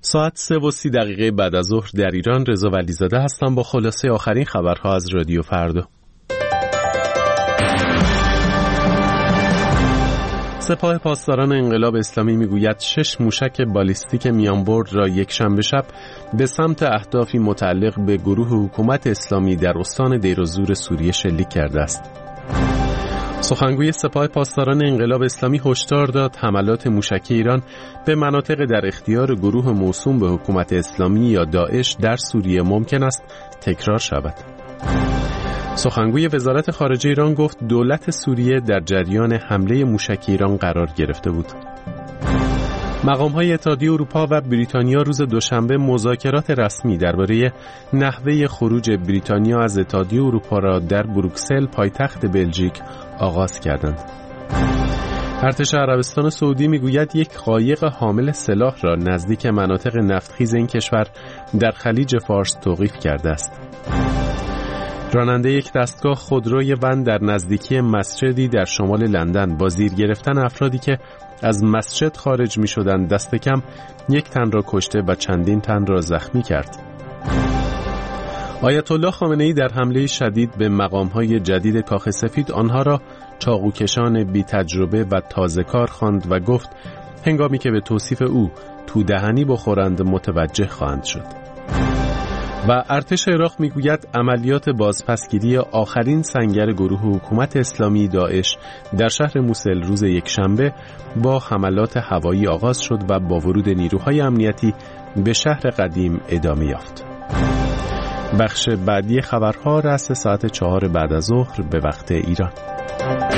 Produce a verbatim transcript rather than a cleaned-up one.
ساعت سه و سی دقیقه بعد از ظهر در ایران. رضا ولیزاده هستم با خلاصه آخرین خبرها از رادیو فردا. سپاه پاسداران انقلاب اسلامی میگوید شش موشک بالیستیک میانبرد را یک شنبه شب به سمت اهدافی متعلق به گروه حکومت اسلامی در استان دیرالزور سوریه شلیک کرده است. سخنگوی سپاه پاسداران انقلاب اسلامی هشدار داد حملات موشکی ایران به مناطق در اختیار گروه موسوم به حکومت اسلامی یا داعش در سوریه ممکن است تکرار شود. سخنگوی وزارت خارجه ایران گفت دولت سوریه در جریان حمله موشکی ایران قرار گرفته بود. مقام‌های اتحادیه اروپا و بریتانیا روز دوشنبه مذاکرات رسمی درباره نحوه خروج بریتانیا از اتحادیه اروپا را در بروکسل پایتخت بلژیک آغاز کردند. ارتش عربستان سعودی میگوید یک قایق حامل سلاح را نزدیک مناطق نفتخیز این کشور در خلیج فارس توقیف کرده است. راننده یک دستگاه خودروی ون در نزدیکی مسجدی در شمال لندن با زیر گرفتن افرادی که از مسجد خارج می شدند دست کم یک تن را کشته و چندین تن را زخمی کرد. آیت الله خامنه‌ای در حمله شدید به مقام‌های جدید کاخ سفید آنها را چاقوکشان بی تجربه و تازه کار خواند و گفت هنگامی که به توصیف او تو دهنی بخورند متوجه خواهند شد. و ارتش عراق میگوید عملیات بازپسگیری آخرین سنگر گروه حکومت اسلامی داعش در شهر موسل روز یکشنبه با حملات هوایی آغاز شد و با ورود نیروهای امنیتی به شهر قدیم ادامه یافت. بخش بعدی خبرها رأس ساعت چهار بعد از ظهر به وقت ایران.